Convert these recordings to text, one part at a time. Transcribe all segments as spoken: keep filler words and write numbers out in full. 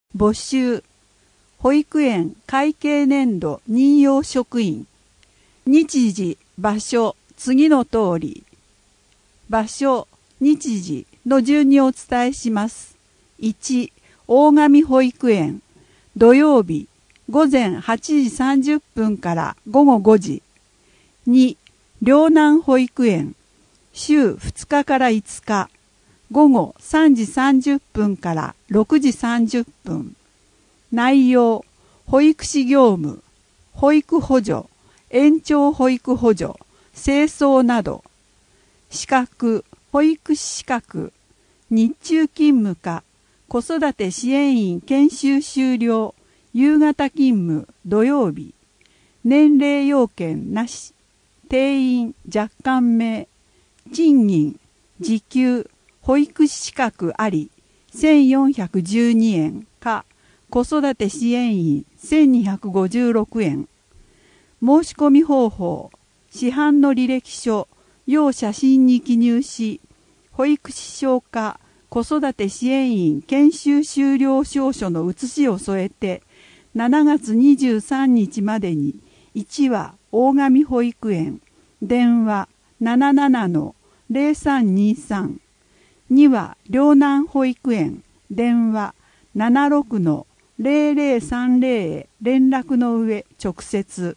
募集、保育園会計年度任用職員。日時、場所、次の通り。場所、日時の順にお伝えします。いち、大神保育園、土曜日、午前はちじさんじゅっぷんから午後ごじ。に、両南保育園、週ふつかからいつか、午後さんじさんじゅっぷんからろくじさんじゅっぷん。内容、保育士業務、保育補助、延長保育補助、清掃など。資格、保育士資格、日中勤務か、子育て支援員研修終了、夕方勤務、土曜日。年齢要件なし。定員、若干名。賃金、時給、保育士資格あり、せんよんひゃくじゅうにえんか、子育て支援員せんにひゃくごじゅうろくえん。申し込み方法、市販の履歴書、要写真に記入し、保育士証か子育て支援員研修終了証書の写しを添えて、しちがつにじゅうさんにちまでに、いちは大神保育園、電話 ななななのゼロさんにさん、には両南保育園、電話 ななろくのゼロゼロさんゼロ へ連絡の上直接。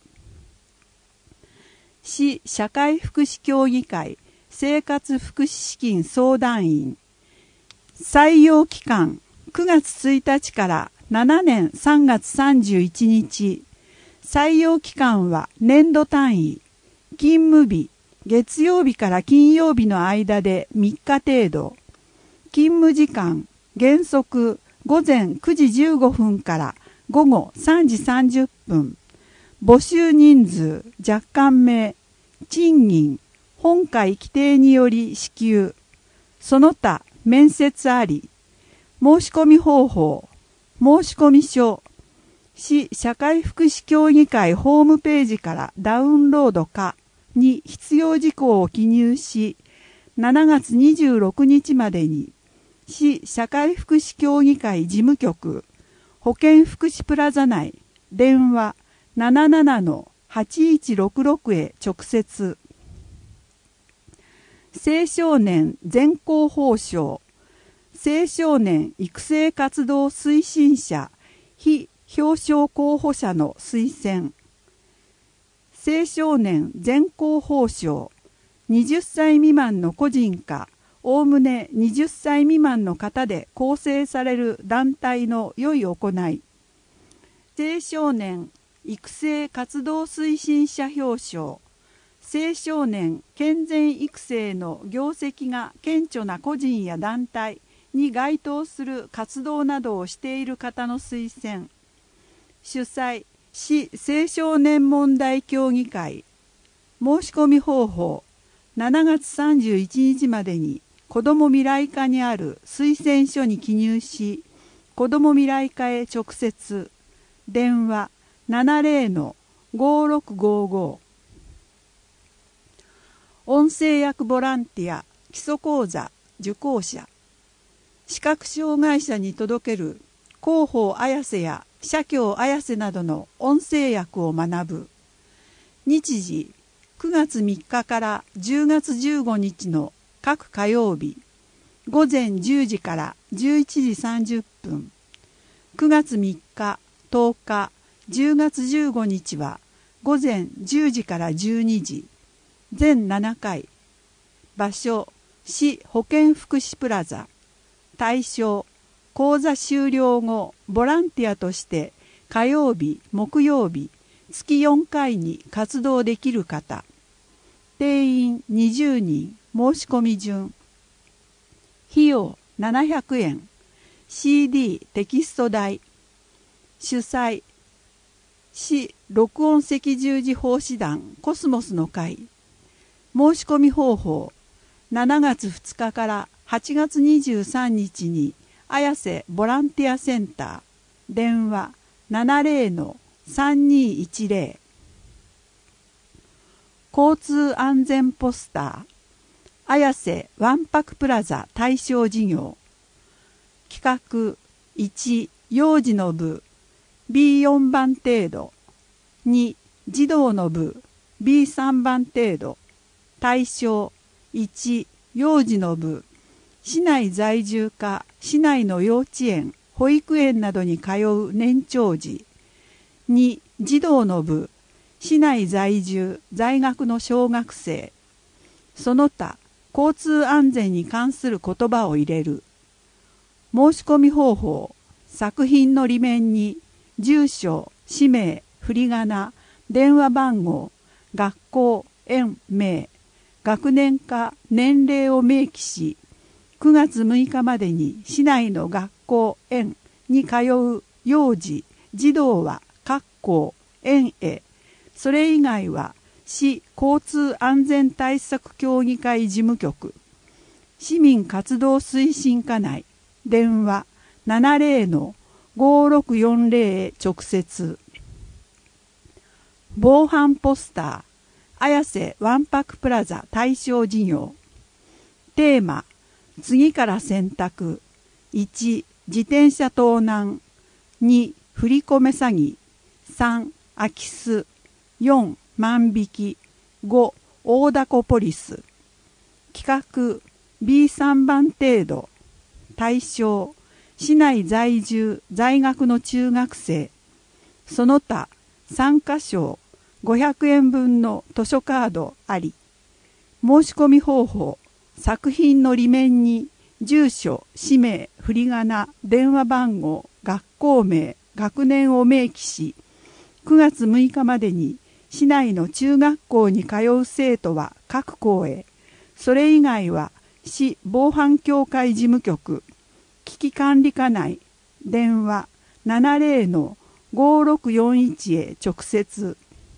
市社会福祉協議会生活福祉資金相談員。採用期間くがつついたちからしちねんさんがつさんじゅういちにち。採用期間は年度単位。勤務日、月曜日から金曜日の間でみっか程度。勤務時間、原則午前くじじゅうごふんから午後さんじさんじゅっぷん。募集人数、若干名。賃金、本会規定により支給。その他、面接あり。申し込み方法、申し込み書。市社会福祉協議会ホームページからダウンロードかに必要事項を記入し、しちがつにじゅうろくにちまでに、市社会福祉協議会事務局、保健福祉プラザ内、電話 ななななのはちいちろくろく へ直接。青少年全校報奨、青少年育成活動推進者、非表彰候補者の推薦。青少年全校報奨、はたち未満の個人か、おおむねはたち未満の方で構成される団体の良い行い。青少年育成活動推進者表彰、青少年健全育成の業績が顕著な個人や団体に該当する活動などをしている方の推薦。主催、市青少年問題協議会。申し込み方法、しちがつさんじゅういちにちまでに子ども未来課にある推薦書に記入し、子ども未来課へ直接。電話 ななゼロのごろくごご。音声訳ボランティア基礎講座受講者。視覚障害者に届ける広報綾瀬や社協綾瀬などの音声訳を学ぶ。日時、くがつみっかからじゅうがつじゅうごにちの各火曜日、午前じゅうじからじゅういちじさんじゅっぷん。くがつみっか、とおか、じゅうがつじゅうごにちは午前じゅうじからじゅうにじ。全ななかい。場所、市保健福祉プラザ。対象、講座終了後、ボランティアとして火曜日、木曜日、月よんかいに活動できる方。定員にじゅうにん、申し込み順。費用ななひゃくえん。シーディー テキスト代。主催、市録音赤十字奉仕団コスモスの会。申し込み方法、しちがつふつかからはちがつにじゅうさんにちに綾瀬ボランティアセンター。電話 ななゼロのさんにいちゼロ。交通安全ポスター。綾瀬わんぱくプラザ対象事業。企画いち、 幼児の部 ビーよん 番程度、に児童の部 ビーさん 番程度、対象いち幼児の部、市内在住か市内の幼稚園、保育園などに通う年長児、に児童の部、市内在住在学の小学生、その他交通安全に関する言葉を入れる。申し込み方法、作品の裏面に住所、氏名、振り仮名、電話番号、学校、園名、学年か年齢を明記し、くがつむいかまでに市内の学校、園に通う幼児、児童は各校、園へ、それ以外は市交通安全対策協議会事務局、市民活動推進課内、電話 ななゼロのごろくよんゼロ へ直接。防犯ポスター、綾瀬わんぱくプラザ対象事業。テーマ、次から選択。いち、自転車盗難。に、振り込め詐欺。さん、空き巣。よん、万引き。ご、大凧ポリス。企画、ビーさん 番程度。対象、市内在住在学の中学生。その他、参加賞ごひゃくえんぶんの図書カードあり。申し込み方法、作品の裏面に住所、氏名、振り仮名、電話番号、学校名、学年を明記し、くがつむいかまでに市内の中学校に通う生徒は各校へ、それ以外は市防犯協会事務局、危機管理課内、電話 ななゼロのごろくよんいち へ直接。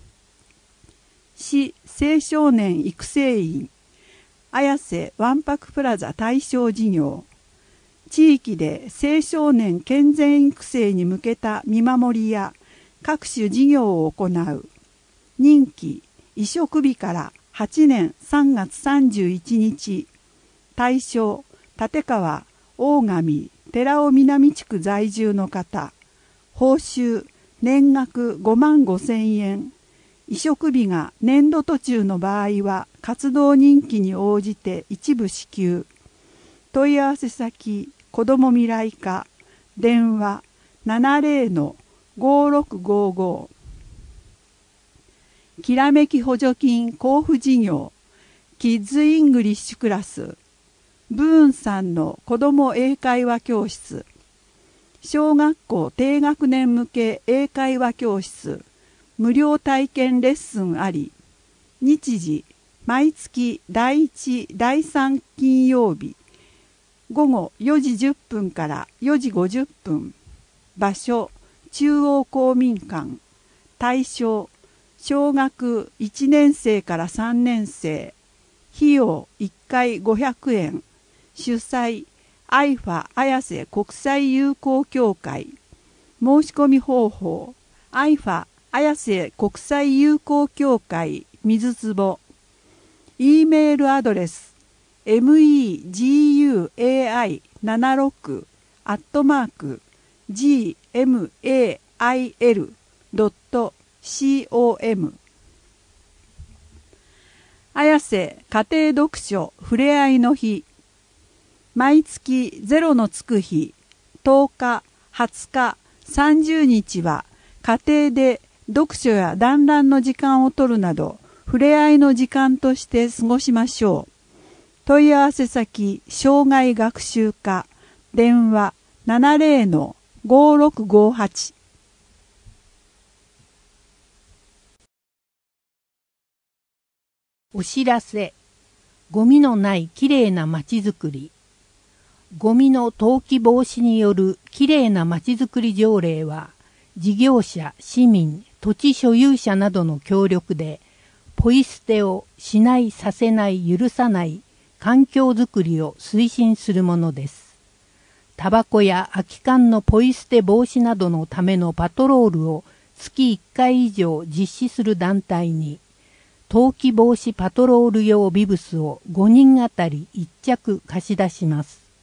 市青少年育成員、綾瀬わんぱくプラザ対象事業。地域で青少年健全育成に向けた見守りや各種事業を行う。任期移植日からはちねんさんがつさんじゅういちにち。対象立川、大神、寺尾南地区在住の方。報酬年額ごまんごせんえん。移植日が年度途中の場合は活動任期に応じて一部支給。問い合わせ先子ども未来課、電話 ななゼロのごろくごご。きらめき補助金交付事業、キッズイングリッシュクラス、ブーンさんの子ども英会話教室、小学校低学年向け英会話教室、無料体験レッスンあり。日時、毎月だいいち、だいさん金曜日、ごごよじじゅっぷんからよじごじゅっぷん。場所、中央公民館。対象、小学いちねんせいからさんねんせい。費用いっかいごひゃくえん。主催、アイファ 綾瀬国際友好協会。申し込み方法、アイファ綾瀬国際友好協会水壺。E メールアドレス メグななじゅうろく アットマーク ジーエムエーアイエル ドット コム。 綾瀬家庭読書ふれあいの日。毎月ゼロのつく日、とおか、はつか、さんじゅうにちは家庭で読書や団らんの時間を取るなど、ふれあいの時間として過ごしましょう。問い合わせ先、障害学習課、電話 ななゼロのごろくごはち。 お知らせ。ゴミのないきれいなまちづくり。ゴミの投棄防止によるきれいなまちづくり条例は、事業者、市民、土地所有者などの協力で、ポイ捨てをしない、させない、許さない環境づくりを推進するものです。タバコや空き缶のポイ捨て防止などのためのパトロールを月いっかい以上実施する団体に、投棄防止パトロール用ビブスをごにんあたりいっちゃく貸し出します。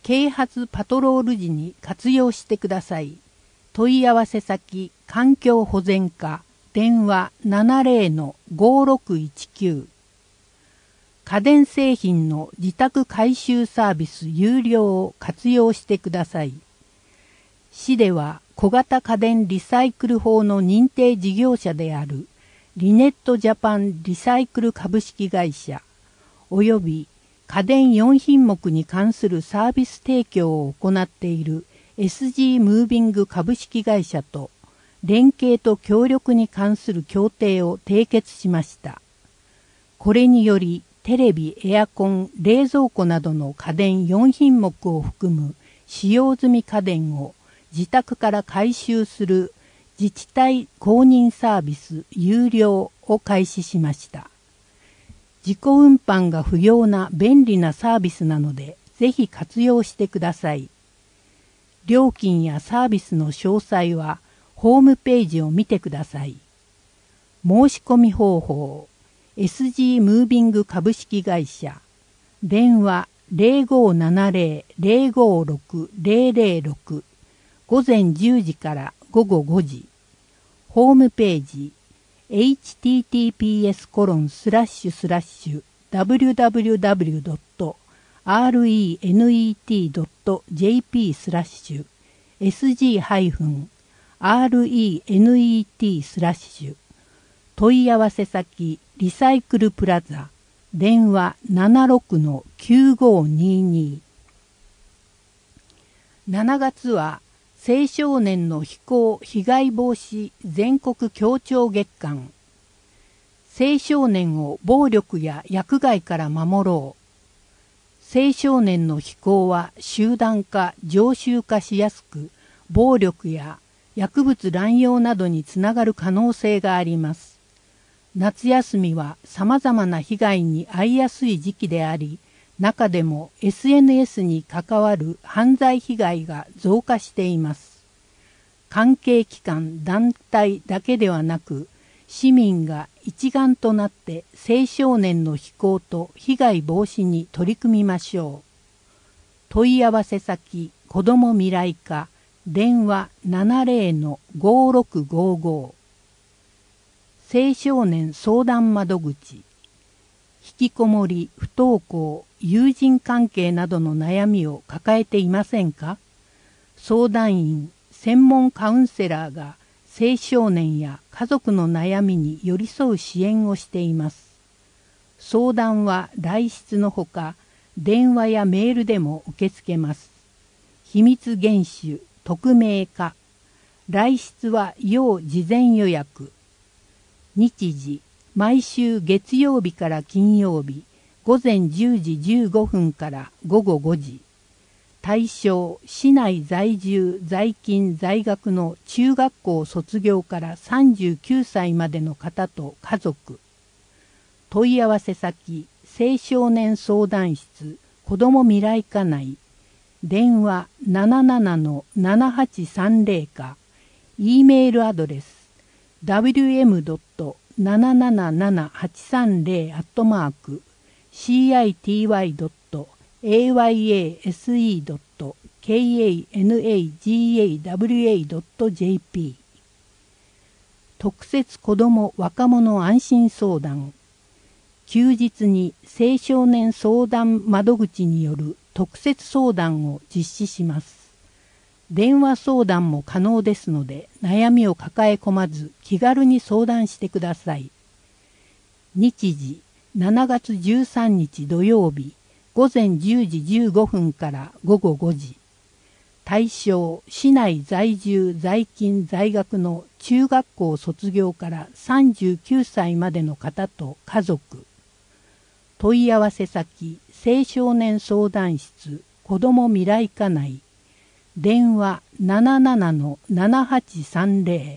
啓発パトロール時に活用してください。問い合わせ先、環境保全課、電話 ななゼロのごろくいちきゅう。家電製品の自宅回収サービス有料を活用してください。市では小型家電リサイクル法の認定事業者であるリネットジャパンリサイクル株式会社および家電よん品目に関するサービス提供を行っている エスジー ムービング株式会社と連携と協力に関する協定を締結しました。これによりテレビ、エアコン、冷蔵庫などの家電よん品目を含む使用済み家電を自宅から回収する自治体公認サービス有料を開始しました。自己運搬が不要な便利なサービスなので、ぜひ活用してください。料金やサービスの詳細はホームページを見てください。申し込み方法、エスジー ムービング株式会社、電話 ゼロごななゼロ ゼロごろく ゼロゼロろく、午前じゅうじから午後ごじ、ホームページ、エイチティーティーピーエスコロンスラッシュスラッシュダブリューダブリューダブリュードットアールイーエヌイーティードットジェーピースラッシュエスジーアールイーエヌイーティースラッシュ問い合わせ先リサイクルプラザ電話 ななろくのきゅうごにーにー。しちがつは青少年の非行被害防止全国協調月間。青少年を暴力や薬害から守ろう。青少年の非行は集団化、常習化しやすく、暴力や薬物乱用などにつながる可能性があります。夏休みは様々な被害に遭いやすい時期であり、中でも エスエヌエス に関わる犯罪被害が増加しています。関係機関、団体だけではなく、市民が一丸となって青少年の非行と被害防止に取り組みましょう。問い合わせ先、子ども未来課、電話 ななゼロのごろくごご。青少年相談窓口。引きこもり、不登校、友人関係などの悩みを抱えていませんか？相談員、専門カウンセラーが青少年や家族の悩みに寄り添う支援をしています。相談は来室のほか、電話やメールでも受け付けます。秘密厳守、匿名化。来室は要事前予約。日時、毎週月曜日から金曜日、午前じゅうじじゅうごふんから午後ごじ。対象、市内在住、在勤、在学の中学校卒業からさんじゅうきゅうさいまでの方と家族。問い合わせ先、青少年相談室、子ども未来課内。電話 ななななのななはちさんゼロ か、E メールアドレス ダブリューエムドットななななななはちさんゼロ アットマーク シーアイティーワイドットエーワイエーエスイードットケーエーエヌエージーエーダブリューエードットジェーピー。特設子ども若者安心相談。休日に青少年相談窓口による特設相談を実施します。電話相談も可能ですので、悩みを抱え込まず気軽に相談してください。日時、しちがつじゅうさんにち土曜日、午前じゅうじじゅうごふんから午後ごじ。対象、市内在住、在勤、在学の中学校卒業からさんじゅうきゅうさいまでの方と家族。問い合わせ先、青少年相談室、子ども未来課内。電話 ななななのななはちさんゼロ。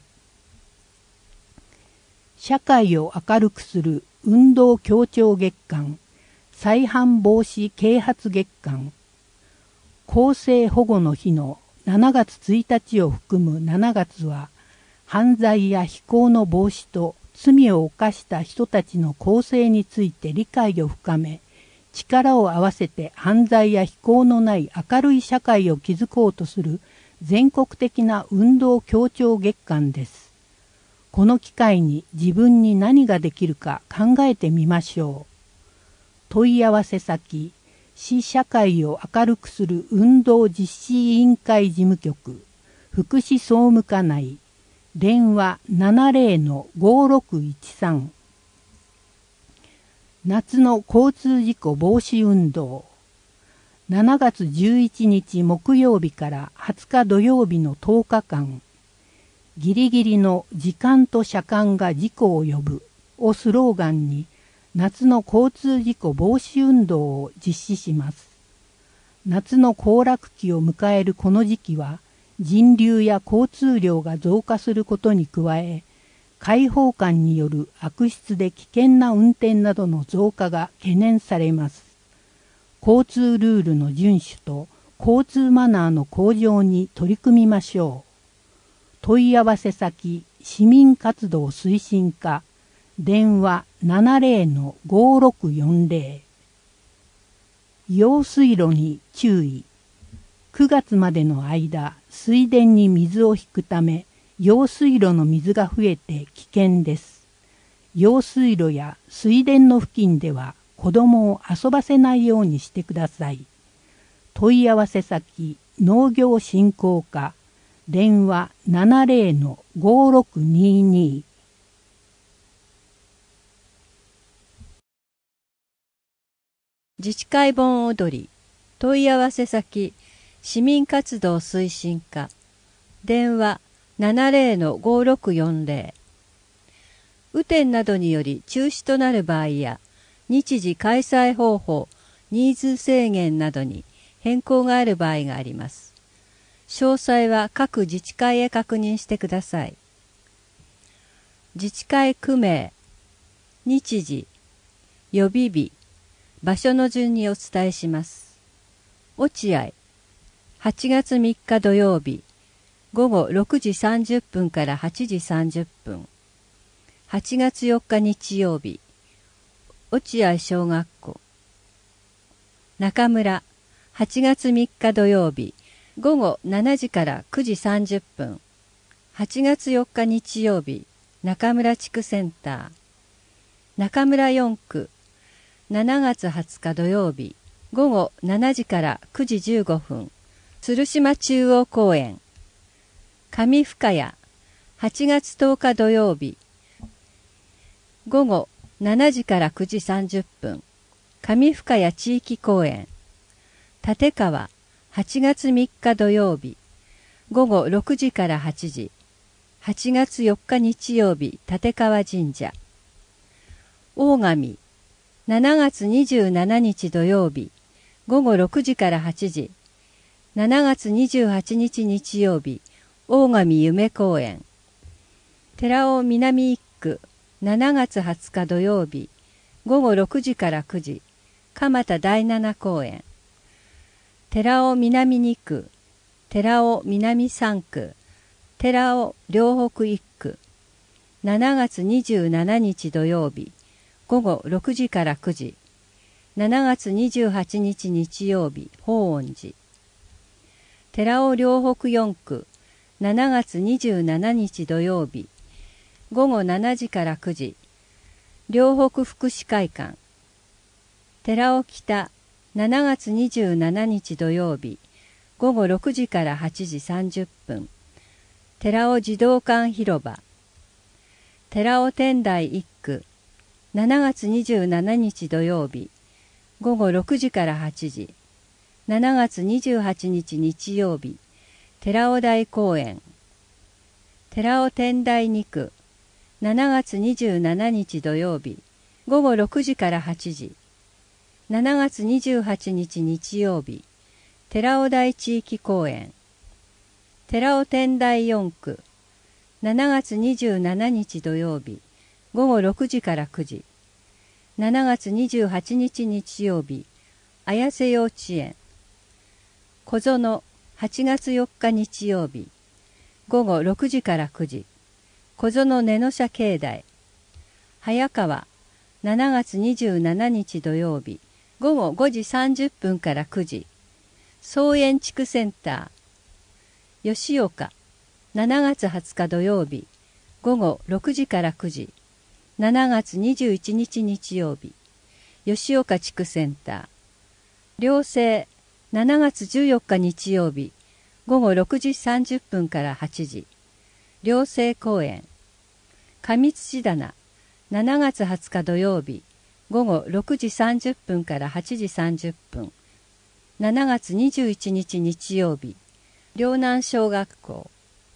社会を明るくする運動協調月間、再犯防止啓発月間。更生保護の日のしちがつついたちを含むしちがつは、犯罪や非行の防止と罪を犯した人たちの更生について理解を深め、 力を合わせて犯罪や非行のない明るい社会を築こうとする全国的な運動協調月間です。この機会に自分に何ができるか考えてみましょう。問い合わせ先、市社会を明るくする運動実施委員会事務局、福祉総務課内、電話 ななぜろのごろくいちさん。夏の交通事故防止運動。しちがつじゅういちにち木曜日からはつか土曜日のとおかかん、ギリギリの時間と車間が事故を呼ぶをスローガンに、夏の交通事故防止運動を実施します。夏の行楽期を迎えるこの時期は、人流や交通量が増加することに加え、開放感による悪質で危険な運転などの増加が懸念されます。交通ルールの遵守と交通マナーの向上に取り組みましょう。問い合わせ先、市民活動推進課、電話 ななぜろのごろくよんぜろ。用水路に注意。くがつまでの間、水田に水を引くため、用水路の水が増えて危険です。用水路や水田の付近では子供を遊ばせないようにしてください。問い合わせ先、農業振興課、電話 ななぜろのごろくにに。 自治会盆踊り、問い合わせ先、市民活動推進課、電話 ななぜろのごろくよんぜろ。雨天などにより中止となる場合や、日時開催方法、人数制限などに変更がある場合があります。詳細は各自治会へ確認してください。自治会区名、日時、予備日、場所の順にお伝えします。落合、はちがつみっか土曜日、ごごろくじさんじゅっぷんからはちじさんじゅっぷん。はちがつよっか日曜日、落合小学校。中村、はちがつみっか土曜日、ごごしちじからくじさんじゅっぷん。はちがつよっか日曜日、中村地区センター。中村よんく、しちがつはつか土曜日、ごごしちじからくじじゅうごふん。鶴島中央公園。上深谷、はちがつとおか土曜日、ごごしちじからくじさんじゅっぷん。上深谷地域公園。立川、はちがつみっか土曜日、ごごろくじからはちじ。はちがつよっか日曜日、立川神社。大神、しちがつにじゅうしちにち土曜日、ごごろくじからはちじ。しちがつにじゅうはちにち日曜日、大神夢公園。寺尾南一区、しちがつはつか土曜日、ごごろくじからくじ。蒲田第七公園。寺尾南二区、寺尾南三区、寺尾両北一区。しちがつにじゅうしちにち土曜日、ごごろくじからくじ。しちがつにじゅうはちにち日曜日、法恩寺。寺尾両北四区、しちがつにじゅうしちにち土曜日、ごごしちじからくじ。両北福祉会館。寺尾北、しちがつにじゅうしちにち土曜日、ごごろくじからはちじさんじゅっぷん。寺尾児童館広場。寺尾天台一区、しちがつにじゅうしちにち土曜日、ごごろくじからはちじ。しちがつにじゅうはちにち日曜日、寺尾台公園。寺尾天台二区、しちがつにじゅうしちにち土曜日、ごごろくじからはちじ。しちがつにじゅうはちにち日曜日、寺尾台地域公園。寺尾天台四区、しちがつにじゅうしちにち土曜日、ごごろくじからくじ。しちがつにじゅうはちにち日曜日、綾瀬幼稚園。小園、はちがつよっか日曜日、ごごろくじからくじ。小園根の社境内。早川、しちがつにじゅうしちにち土曜日、 ごごごじさんじゅっぷんからくじ、草園地区センター。吉岡、しちがつはつか土曜日、ごごろくじからくじ、しちがつにじゅういちにち日曜日、吉岡地区センター。寮生、しちがつじゅうよっか日曜日、ごごろくじさんじゅっぷんからはちじ、寮生公園。上土棚、しちがつはつか土曜日、ごごろくじさんじゅっぷんからはちじさんじゅっぷん、しちがつにじゅういちにち日曜日、陵南小学校。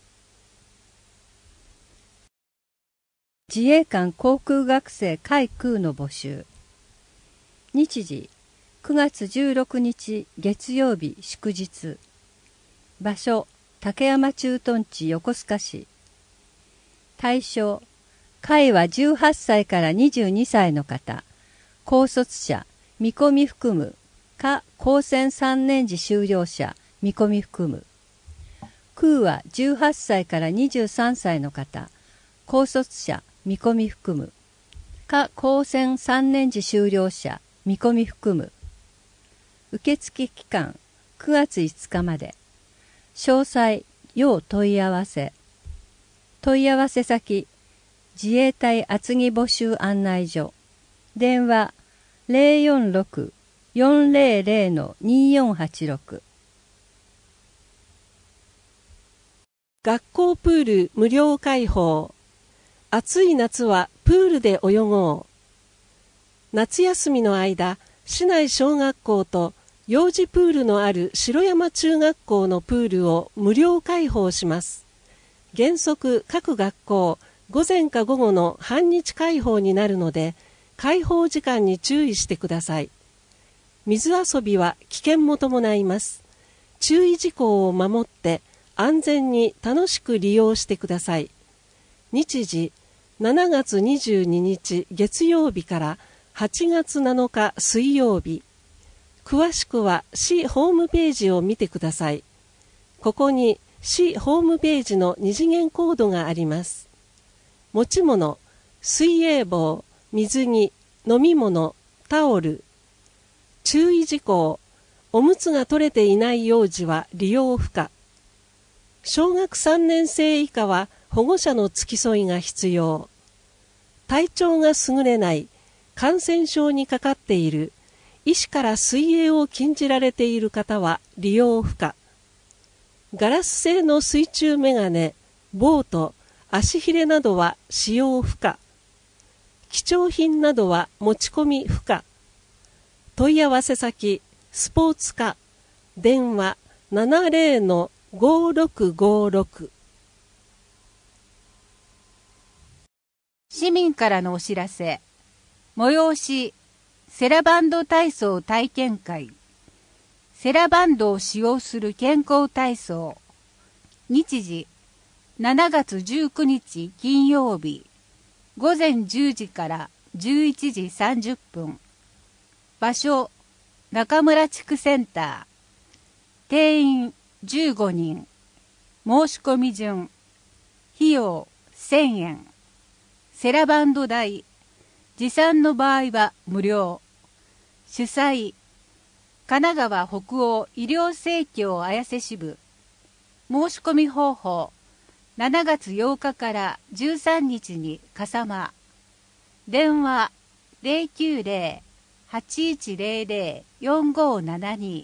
自衛官航空学生海空の募集。日時、くがつじゅうろくにち月曜日祝日。場所、竹山駐屯地横須賀市。対象、会はじゅうはっさいからにじゅうにさいの方、高卒者、見込み含む、か高専さんねん時修了者、見込み含む。空はじゅうはっさいからにじゅうさんさいの方、高卒者、見込み含む。か高専さんねん時修了者、見込み含む。受付期間、くがついつかまで。詳細、要問い合わせ。問い合わせ先、自衛隊厚木募集案内所。電話、ゼロよんろく よんゼロゼロ によんはちろく。 学校プール無料開放。暑い夏はプールで泳ごう。夏休みの間、市内小学校と幼児プールのある城山中学校のプールを無料開放します。原則各学校、午前か午後の半日開放になるので、開放時間に注意してください。水遊びは危険も伴います。注意事項を守って安全に楽しく利用してください。日時、しちがつにじゅうににち月曜日からはちがつなのか水曜日。詳しくは市ホームページを見てください。ここに市ホームページの二次元コードがあります。持ち物、水泳帽、水着、飲み物、タオル。注意事項、おむつが取れていない幼児は利用不可。小学さんねんせい以下は保護者の付き添いが必要。体調が優れない、感染症にかかっている、医師から水泳を禁じられている方は利用不可。ガラス製の水中メガネ、ボート、足ひれなどは使用不可。貴重品などは持ち込み不可。問い合わせ先、スポーツ課、電話 ななゼロのごろくごろく。 市民からのお知らせ。催し、セラバンド体操体験会。セラバンドを使用する健康体操。日時、しちがつじゅうくにち金曜日、ごぜんじゅうじからじゅういちじさんじゅっぷん。場所、中村地区センター。定員じゅうごにん。申し込み順。費用せんえん。セラバンド代。持参の場合は無料。主催、神奈川北欧医療生協綾瀬支部。申し込み方法、しちがつようかからじゅうさんにちに笠間。電話、ゼロきゅうゼロ はちいちゼロゼロ よんごななに。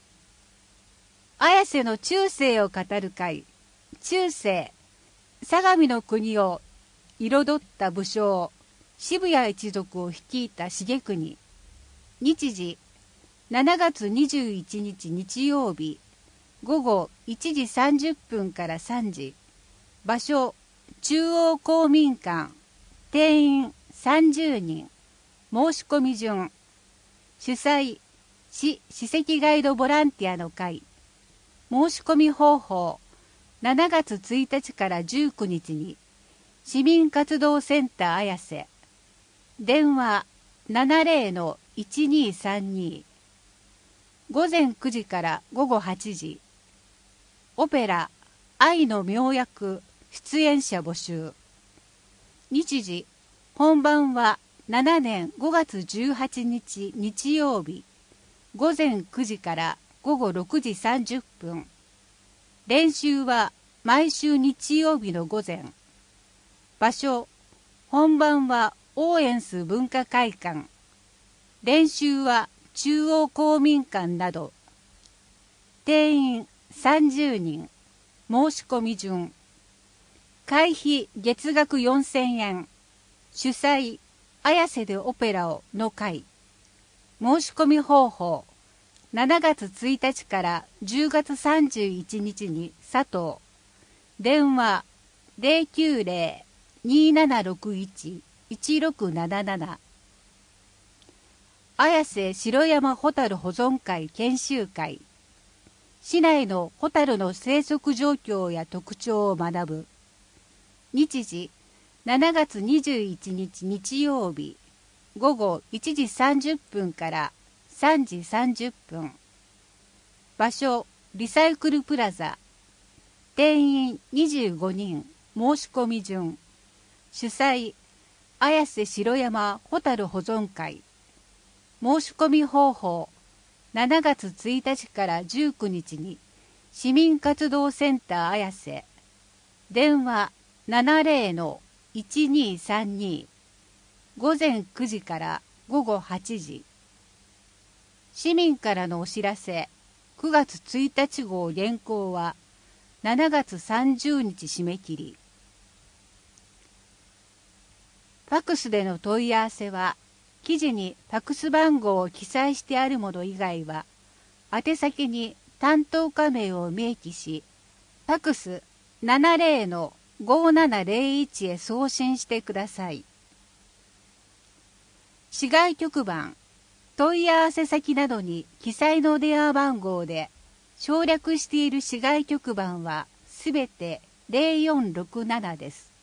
綾瀬の中世を語る会。中世、相模の国を彩った武将、渋谷一族を率いた重国。日時、しちがつにじゅういちにち日曜日、ごごいちじさんじゅっぷんからさんじ。場所、中央公民館。定員さんじゅうにん。申し込み順。主催、市史跡ガイドボランティアの会。申し込み方法、しちがつついたちからじゅうくにちに、市民活動センター綾瀬。電話 ななゼロのいちにさんに。ごぜんくじからごごはちじ。オペラ、愛の妙薬、出演者募集。日時、本番はななねんごがつじゅうはちにち日曜日、ごぜんくじからごごろくじさんじゅっぷん。練習は毎週日曜日の午前。場所、本番はオーエンス文化会館。練習は中央公民館など。定員さんじゅうにん。申し込み順。会費月額よんせんえん。主催、綾瀬でオペラをの会。申し込み方法。しちがつついたちからじゅうがつさんじゅういちにちに佐藤。電話 ゼロきゅうゼロ にーななろくいち いちろくなななな。綾瀬城山ホタル保存会研修会。市内のホタルの生息状況や特徴を学ぶ。日時、しちがつにじゅういちにち日曜日、ごごいちじさんじゅっぷんからさんじさんじゅっぷん。場所、リサイクルプラザ。定員にじゅうごにん、申し込み順。主催、綾瀬城山ホタル保存会。申し込み方法。しちがつついたちからじゅうくにちに市民活動センター綾瀬。電話 ななゼロ いちにさんに。ごぜんくじからごごはちじ。市民からのお知らせ。くがつついたち号原稿はしちがつさんじゅうにち締め切り。ファクスでの問い合わせは、記事にファクス番号を記載してあるもの以外は、宛先に担当課名を明記し、ファクス ななゼロのごななゼロいち へ送信してください。市外局番、問い合わせ先などに記載の電話番号で省略している市外局番はすべてゼロよんろくななです。